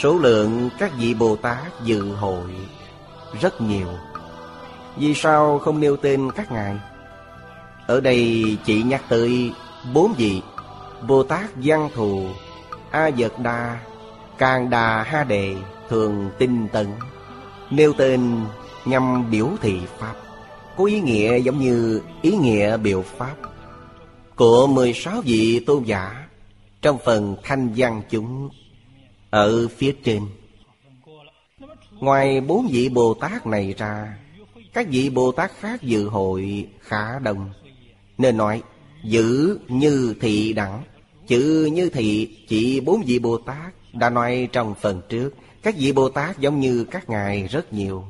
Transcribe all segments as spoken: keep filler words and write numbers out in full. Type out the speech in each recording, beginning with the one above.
Số lượng các vị Bồ Tát dự hội rất nhiều. Vì sao không nêu tên các ngài? Ở đây chỉ nhắc tới bốn vị: Bồ Tát Văn Thù, A Vật Đa, Càn Đà Ha Đề, Thường Tinh Tấn. Nêu tên nhằm biểu thị Pháp, có ý nghĩa giống như ý nghĩa biểu Pháp của mười sáu vị tôn giả trong phần thanh văn chúng ở phía trên. Ngoài bốn vị Bồ Tát này ra, các vị Bồ Tát khác dự hội khá đông, nên nói giữ như thị đẳng. Chữ như thị chỉ bốn vị Bồ Tát đã nói trong phần trước. Các vị Bồ Tát giống như các ngài rất nhiều.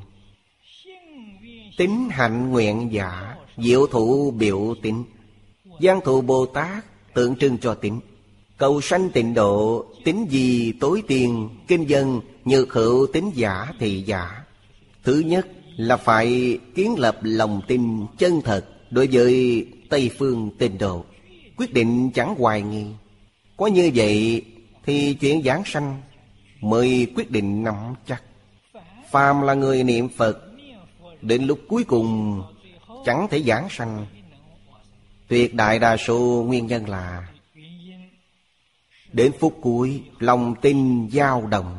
Tín hạnh nguyện giả, diệu thụ biểu tín. Văn Thù Bồ Tát tượng trưng cho tín. Cầu sanh tịnh độ, tín gì tối tiên, kinh dân nhược hữu tín giả thị giả. Thứ nhất là phải kiến lập lòng tin chân thật đối với Tây phương tịnh độ, quyết định chẳng hoài nghi. Có như vậy thì chuyện giảng sanh mới quyết định nắm chắc. Phàm là người niệm Phật, đến lúc cuối cùng chẳng thể giảng sanh. Tuyệt đại đa số nguyên nhân là đến phút cuối lòng tin dao động.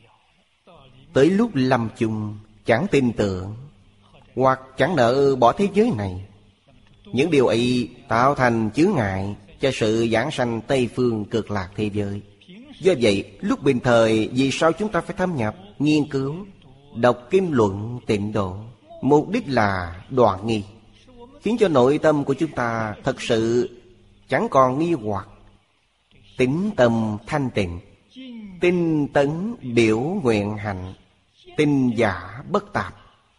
Tới lúc lâm chung chẳng tin tưởng, hoặc chẳng nỡ bỏ thế giới này. Những điều ấy tạo thành chướng ngại cho sự giảng sanh Tây phương cực lạc thế giới. Do vậy, lúc bình thời vì sao chúng ta phải thâm nhập, nghiên cứu, đọc kinh luận tịnh độ? Mục đích là đoạn nghi, khiến cho nội tâm của chúng ta thật sự chẳng còn nghi hoặc. Tín tâm thanh tịnh, tinh tấn biểu nguyện hạnh, tinh giả bất tạp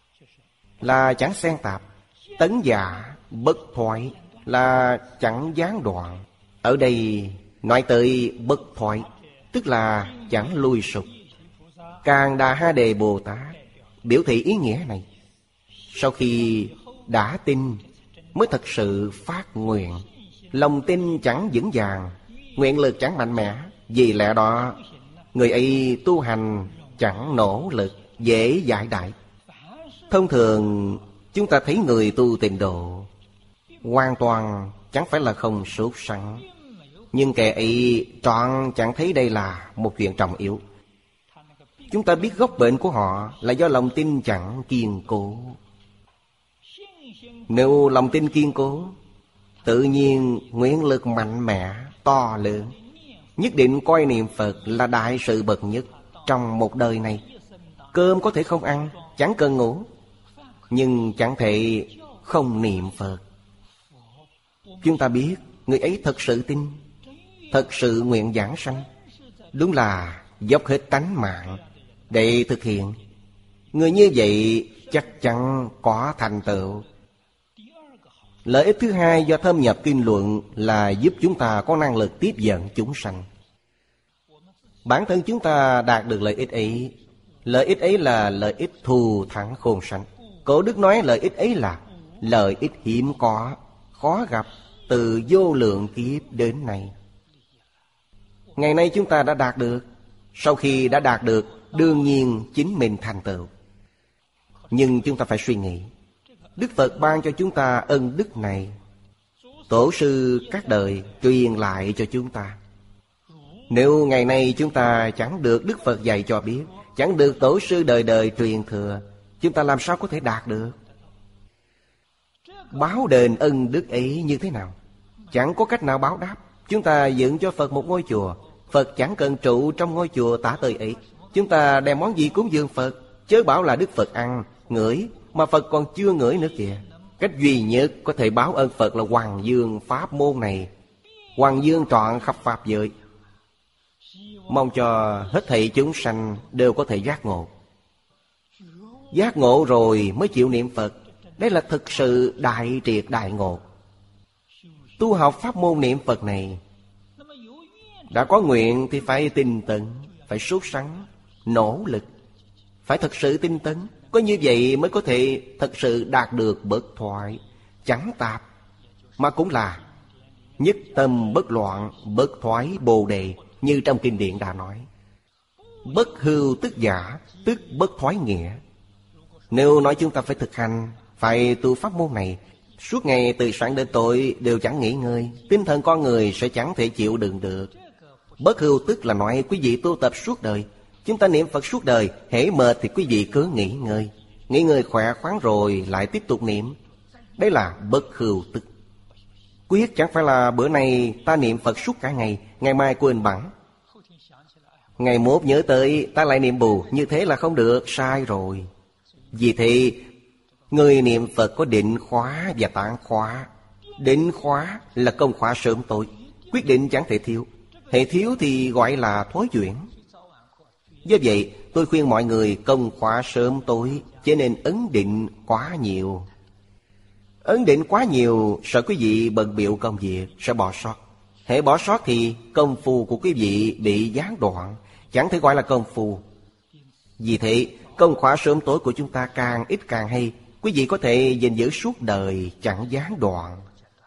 là chẳng xen tạp, tấn giả bất thoái là chẳng gián đoạn. Ở đây nói tới bất thoái, tức là chẳng lui sụp. Càn Đà Ha Đề Bồ Tát biểu thị ý nghĩa này. Sau khi đã tin mới thật sự phát nguyện. Lòng tin chẳng vững vàng, nguyện lực chẳng mạnh mẽ, vì lẽ đó người ấy tu hành chẳng nỗ lực, dễ giải đại. Thông thường chúng ta thấy người tu tịnh độ hoàn toàn chẳng phải là không sốt sắng, nhưng kẻ ấy trọn chẳng thấy đây là một chuyện trọng yếu. Chúng ta biết gốc bệnh của họ là do lòng tin chẳng kiên cố. Nếu lòng tin kiên cố, tự nhiên nguyện lực mạnh mẽ, to lớn, nhất định coi niệm Phật là đại sự bậc nhất trong một đời này. Cơm có thể không ăn, chẳng cần ngủ, nhưng chẳng thể không niệm Phật. Chúng ta biết người ấy thật sự tin, thật sự nguyện giảng sanh, đúng là dốc hết tánh mạng để thực hiện. Người như vậy chắc chắn có thành tựu. Lợi ích thứ hai do thâm nhập kinh luận là giúp chúng ta có năng lực tiếp dẫn chúng sanh. Bản thân chúng ta đạt được lợi ích ấy. Lợi ích ấy là lợi ích thù thắng khôn sanh. Cổ đức nói lợi ích ấy là lợi ích hiếm có, khó gặp từ vô lượng kiếp đến nay. Ngày nay chúng ta đã đạt được. Sau khi đã đạt được, đương nhiên chính mình thành tựu. Nhưng chúng ta phải suy nghĩ, Đức Phật ban cho chúng ta ân đức này, tổ sư các đời truyền lại cho chúng ta. Nếu ngày nay chúng ta chẳng được Đức Phật dạy cho biết, chẳng được tổ sư đời đời truyền thừa, chúng ta làm sao có thể đạt được? Báo đền ân đức ấy như thế nào? Chẳng có cách nào báo đáp. Chúng ta dựng cho Phật một ngôi chùa, Phật chẳng cần trụ trong ngôi chùa tả tơi ấy. Chúng ta đem món gì cúng dường Phật, chớ bảo là Đức Phật ăn, ngửi, mà Phật còn chưa ngửi nữa kìa. Cách duy nhất có thể báo ơn Phật là Hoàng Dương pháp môn này. Hoàng Dương trọn khắp pháp giới, mong cho hết thảy chúng sanh đều có thể giác ngộ. Giác ngộ rồi mới chịu niệm Phật. Đây là thực sự đại triệt đại ngộ. Tu học pháp môn niệm Phật này, đã có nguyện thì phải tinh tấn, phải sốt sắng, nỗ lực, phải thật sự tinh tấn. Có như vậy mới có thể thật sự đạt được bất thoại, chẳng tạp, mà cũng là nhất tâm bất loạn, bất thoái bồ đề, như trong kinh điển đã nói. Bất hưu tức giả, tức bất thoái nghĩa. Nếu nói chúng ta phải thực hành, phải tu pháp môn này, suốt ngày từ sáng đến tối đều chẳng nghỉ ngơi, tinh thần con người sẽ chẳng thể chịu đựng được. Bất hưu tức là nói quý vị tu tập suốt đời. Chúng ta niệm Phật suốt đời, hễ mệt thì quý vị cứ nghỉ ngơi. Nghỉ ngơi khỏe khoắn rồi lại tiếp tục niệm. Đấy là bất hưu tức. Quyết chẳng phải là bữa nay ta niệm Phật suốt cả ngày, ngày mai quên bẵng, ngày mốt nhớ tới ta lại niệm bù. Như thế là không được, sai rồi. Vì thế người niệm Phật có định khóa và tán khóa. Định khóa là công khóa sớm tối, quyết định chẳng thể thiếu. Hệ thiếu thì gọi là thói chuyển. Do vậy tôi khuyên mọi người công khóa sớm tối, cho nên ấn định quá nhiều. Ấn định quá nhiều sợ quý vị bận bịu công việc sẽ bỏ sót. Hễ bỏ sót thì công phu của quý vị bị gián đoạn, chẳng thể gọi là công phu. Vì thế công khóa sớm tối của chúng ta càng ít càng hay. Quý vị có thể gìn giữ suốt đời chẳng gián đoạn.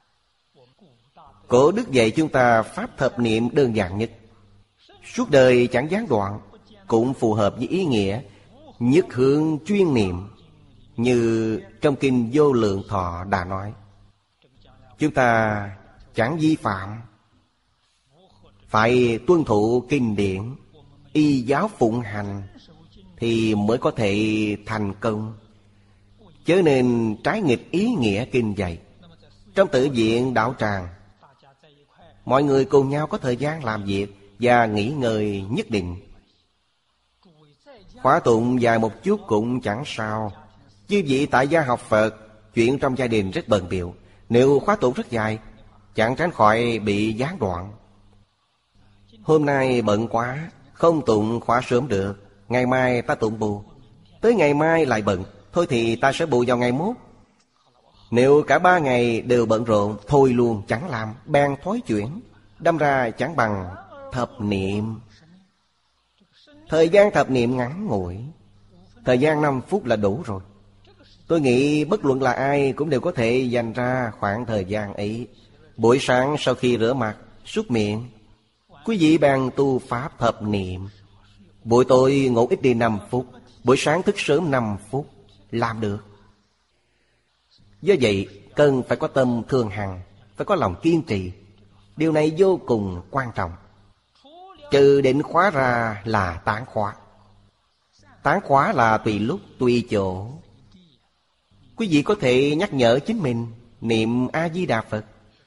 Cổ đức dạy chúng ta pháp thập niệm đơn giản nhất, suốt đời chẳng gián đoạn, cũng phù hợp với ý nghĩa nhất hướng chuyên niệm. Như trong kinh Vô Lượng Thọ đã nói, chúng ta chẳng vi phạm, phải tuân thủ kinh điển, y giáo phụng hành thì mới có thể thành công. Chớ nên trái nghịch ý nghĩa kinh dạy. Trong tử viện đạo tràng, mọi người cùng nhau có thời gian làm việc và nghỉ ngơi nhất định. Khóa tụng dài một chút cũng chẳng sao. Chư vị tại gia học Phật, chuyện trong gia đình rất bận bịu, nếu khóa tụng rất dài, chẳng tránh khỏi bị gián đoạn. Hôm nay bận quá, không tụng khóa sớm được, ngày mai ta tụng bù. Tới ngày mai lại bận, thôi thì ta sẽ bù vào ngày mốt. Nếu cả ba ngày đều bận rộn, thôi luôn chẳng làm, bèn thói chuyển, đâm ra chẳng bằng thập niệm. Thời gian thập niệm ngắn ngủi, thời gian năm phút là đủ rồi. Tôi nghĩ bất luận là ai cũng đều có thể dành ra khoảng thời gian ấy. Buổi sáng sau khi rửa mặt, súc miệng, quý vị bèn tu pháp thập niệm. Buổi tối ngủ ít đi năm phút, buổi sáng thức sớm năm phút, làm được. Do vậy cần phải có tâm thường hằng, phải có lòng kiên trì. Điều này vô cùng quan trọng. Trừ định khóa ra là tán khóa. Tán khóa là tùy lúc tùy chỗ. Quý vị có thể nhắc nhở chính mình niệm A-di-đà Phật.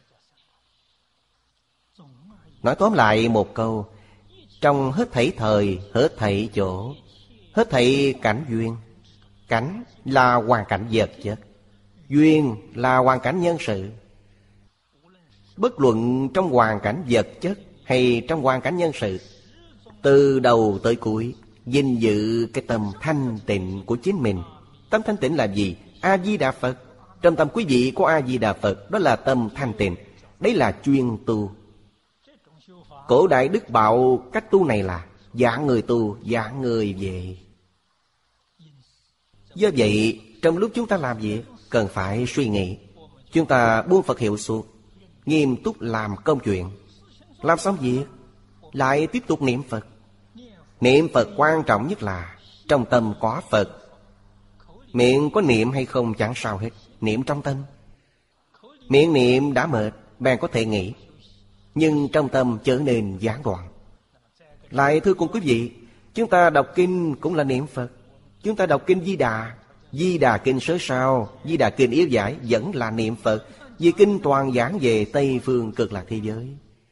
Nói tóm lại một câu, trong hết thảy thời, hết thảy chỗ, hết thảy cảnh duyên. Cảnh là hoàn cảnh vật chất, duyên là hoàn cảnh nhân sự. Bất luận trong hoàn cảnh vật chất hay trong hoàn cảnh nhân sự, từ đầu tới cuối gìn giữ cái tâm thanh tịnh của chính mình. Tâm thanh tịnh là gì? A-di-đà Phật. Trong tâm quý vị có A-di-đà Phật, đó là tâm thanh tịnh. Đấy là chuyên tu. Cổ đại Đức bảo cách tu này là dạng người tu, dạng người về. Do vậy trong lúc chúng ta làm việc cần phải suy nghĩ. Chúng ta buông Phật hiệu suốt, nghiêm túc làm công chuyện. Làm xong việc lại tiếp tục niệm Phật. Niệm Phật quan trọng nhất là trong tâm có Phật. Miệng có niệm hay không chẳng sao hết, niệm trong tâm. Miệng niệm đã mệt, bèn có thể nghỉ, nhưng trong tâm trở nên gián đoạn. Lại thưa cùng quý vị, chúng ta đọc kinh cũng là niệm Phật. Chúng ta đọc kinh Di Đà, Di Đà kinh sớ sao, Di Đà kinh yếu giải vẫn là niệm Phật. Vì kinh toàn giảng về Tây phương cực lạc thế giới.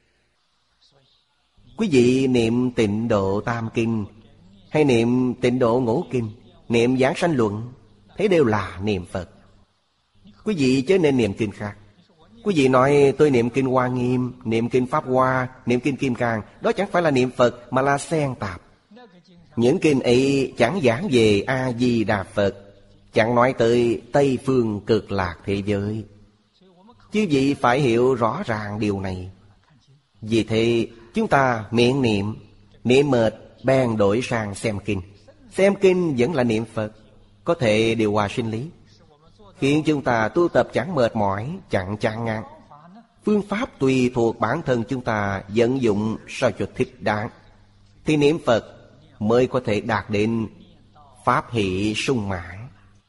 Quý vị niệm Tịnh Độ Tam Kinh hay niệm Tịnh Độ Ngũ Kinh, niệm Giảng Sanh Luận, thế đều là niệm Phật. Quý vị chớ nên niệm kinh khác. Quý vị nói tôi niệm kinh Hoa Nghiêm, niệm kinh Pháp Hoa, niệm kinh Kim Cang, đó chẳng phải là niệm Phật mà là xen tạp. Những kinh ấy chẳng giảng về A-di-đà Phật, chẳng nói tới Tây phương cực lạc thế giới. Chứ vị phải hiểu rõ ràng điều này. Vì thế chúng ta miệng niệm, niệm mệt bèn đổi sang xem kinh. Xem kinh vẫn là niệm Phật, có thể điều hòa sinh lý, khiến chúng ta tu tập chẳng mệt mỏi, chẳng chán ngán. Phương pháp tùy thuộc bản thân chúng ta vận dụng sao cho thích đáng. Thì niệm Phật mới có thể đạt đến pháp hỷ sung mãn.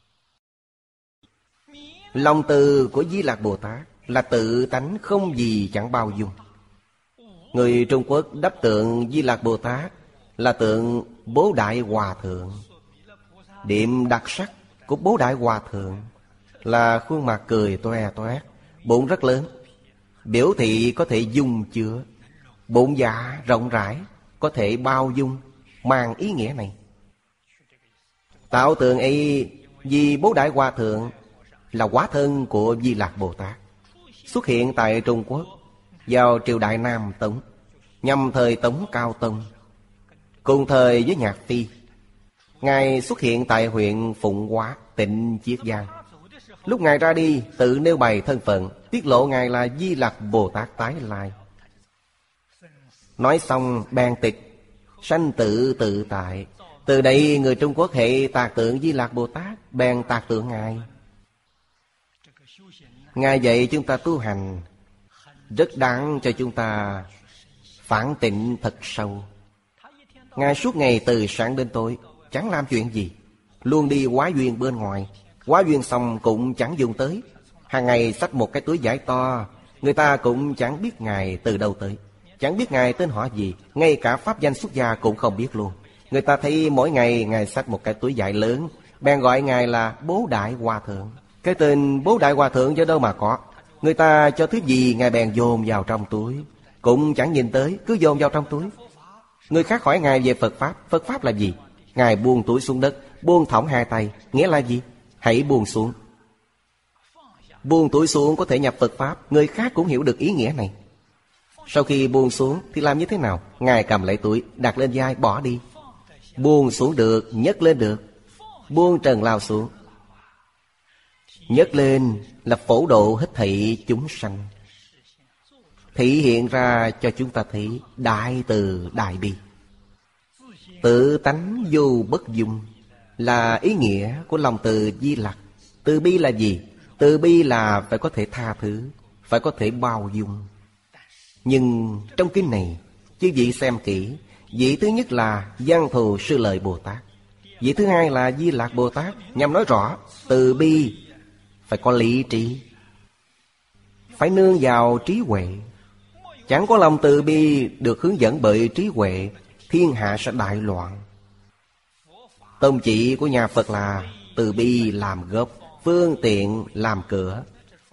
Lòng từ của Di Lặc Bồ Tát là tự tánh không gì chẳng bao dung. Người Trung Quốc đắp tượng Di Lặc Bồ Tát là tượng Bố Đại Hòa Thượng. Điểm đặc sắc của Bố Đại Hòa Thượng là khuôn mặt cười toe toét, bụng rất lớn, biểu thị có thể dung chứa. Bụng dạ rộng rãi, có thể bao dung, mang ý nghĩa này. Tạo tượng ấy vì Bố Đại Hòa Thượng là hóa thân của Di Lặc Bồ Tát, xuất hiện tại Trung Quốc vào triều đại Nam Tống, nhằm thời Tống Cao Tông, cùng thời với Nhạc Phi. Ngài xuất hiện tại huyện Phụng Hóa, tỉnh Chiết Giang. Lúc Ngài ra đi, tự nêu bày thân phận, tiết lộ Ngài là Di Lặc Bồ Tát tái lai. Nói xong bèn tịch, sanh tử tự tại. Từ đây người Trung Quốc hệ tạc tượng Di Lặc Bồ Tát, bèn tạc tượng Ngài. Ngài dạy chúng ta tu hành, rất đáng cho chúng ta phản tịnh thật sâu. Ngài suốt ngày từ sáng đến tối chẳng làm chuyện gì, luôn đi hóa duyên bên ngoài. Hóa duyên xong cũng chẳng dùng tới. Hàng ngày xách một cái túi vải to, người ta cũng chẳng biết Ngài từ đâu tới, chẳng biết Ngài tên họ gì, ngay cả pháp danh xuất gia cũng không biết luôn. Người ta thấy mỗi ngày Ngài xách một cái túi vải lớn, bèn gọi Ngài là Bố Đại Hòa Thượng. Cái tên Bố Đại Hòa Thượng do đâu mà có. Người ta cho thứ gì Ngài bèn dồn vào trong túi, cũng chẳng nhìn tới, cứ dồn vào trong túi. Người khác hỏi Ngài về Phật Pháp. Phật Pháp là gì? Ngài buông túi xuống đất, buông thõng hai tay. Nghĩa là gì? Hãy buông xuống. Buông túi xuống có thể nhập Phật Pháp. Người khác cũng hiểu được ý nghĩa này. Sau khi buông xuống thì làm như thế nào? Ngài cầm lấy túi, đặt lên vai, bỏ đi. Buông xuống được, nhấc lên được. Buông trần lao xuống. Nhấc lên là phổ độ hết thảy chúng sanh, thị hiện ra cho chúng ta thấy đại từ đại bi. Tự tánh vô bất dung là ý nghĩa của lòng từ Di Lặc. Từ bi là gì? Từ bi là phải có thể tha thứ, phải có thể bao dung. Nhưng trong kinh này, chư vị xem kỹ, vị thứ nhất là Văn Thù Sư Lợi Bồ Tát, vị thứ hai là Di Lặc Bồ Tát, nhằm nói rõ từ bi phải có lý trí, phải nương vào trí huệ. Chẳng có lòng từ bi được hướng dẫn bởi trí huệ, thiên hạ sẽ đại loạn. Tông chỉ của nhà Phật là từ bi làm gốc, phương tiện làm cửa.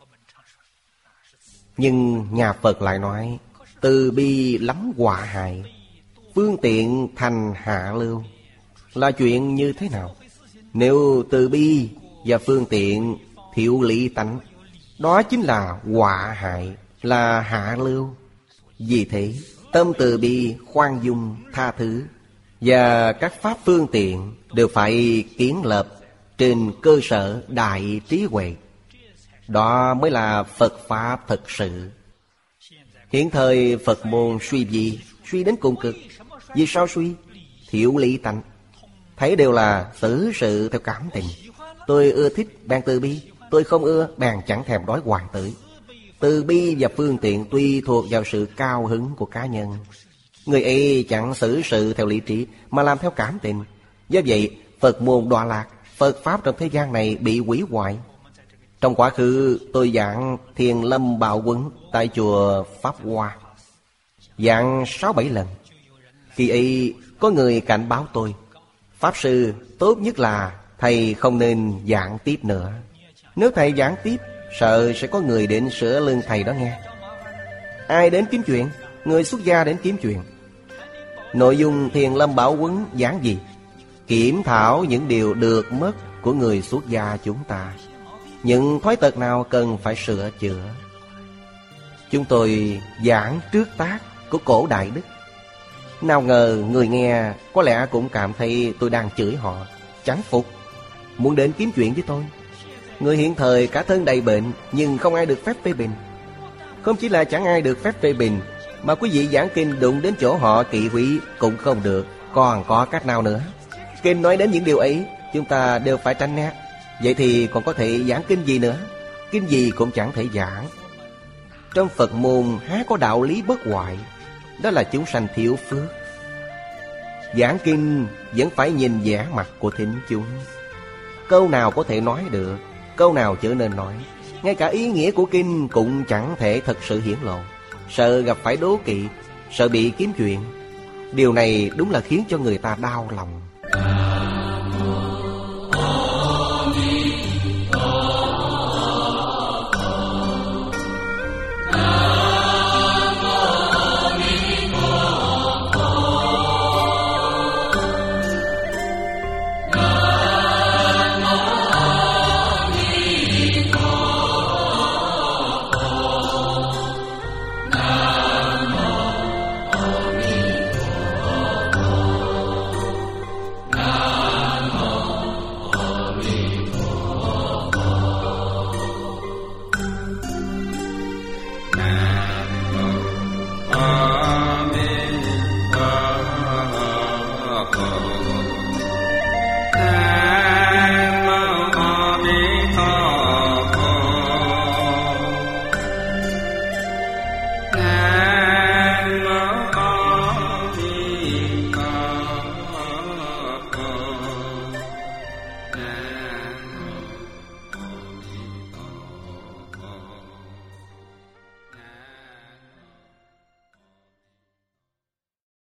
Nhưng nhà Phật lại nói từ bi lắm họa hại, phương tiện thành hạ lưu. Là chuyện như thế nào? Nếu từ bi và phương tiện thiệu lý tánh, đó chính là họa hại, là hạ lưu. Vì thế tâm từ bi, khoan dung, tha thứ và các pháp phương tiện đều phải kiến lập trên cơ sở đại trí huệ. Đó mới là Phật Pháp thật sự. Hiện thời Phật môn suy gì? Suy đến cùng cực. Vì sao suy? Thiệu lý tánh, thấy đều là xử sự theo cảm tình. Tôi ưa thích bèn từ bi, tôi không ưa bèn chẳng thèm đói hoài tới. Từ bi và phương tiện tùy thuộc vào sự cao hứng của cá nhân. Người ấy chẳng xử sự theo lý trí mà làm theo cảm tình. Do vậy Phật môn đọa lạc, Phật Pháp trong thế gian này bị hủy hoại. Trong quá khứ tôi giảng Thiền Lâm Bạo Quấn tại chùa Pháp Hoa, giảng sáu bảy lần. Khi ấy có người cảnh báo tôi, Pháp Sư, tốt nhất là thầy không nên giảng tiếp nữa. Nếu thầy giảng tiếp, sợ sẽ có người đến sửa lưng thầy đó nghe. Ai đến kiếm chuyện? Người xuất gia đến kiếm chuyện. Nội dung Thiền Lâm Bảo Quấn giảng gì? Kiểm thảo những điều được mất của người xuất gia chúng ta, những thói tật nào cần phải sửa chữa. Chúng tôi giảng trước tác của cổ đại đức. Nào ngờ người nghe có lẽ cũng cảm thấy tôi đang chửi họ, chẳng phục, muốn đến kiếm chuyện với tôi. Người hiện thời cả thân đầy bệnh, nhưng không ai được phép phê bình. Không chỉ là chẳng ai được phép phê bình, mà quý vị giảng kinh đụng đến chỗ họ kỵ hủy cũng không được. Còn có cách nào nữa? Kinh nói đến những điều ấy, chúng ta đều phải tránh né. Vậy thì còn có thể giảng kinh gì nữa? Kinh gì cũng chẳng thể giảng. Trong Phật môn há có đạo lý bất hoại, đó là chúng sanh thiếu phước. Giảng kinh vẫn phải nhìn vẻ mặt của thính chúng. Câu nào có thể nói được, câu nào trở nên nói. Ngay cả ý nghĩa của kinh cũng chẳng thể thật sự hiển lộ. Sợ gặp phải đố kỵ, sợ bị kiếm chuyện. Điều này đúng là khiến cho người ta đau lòng.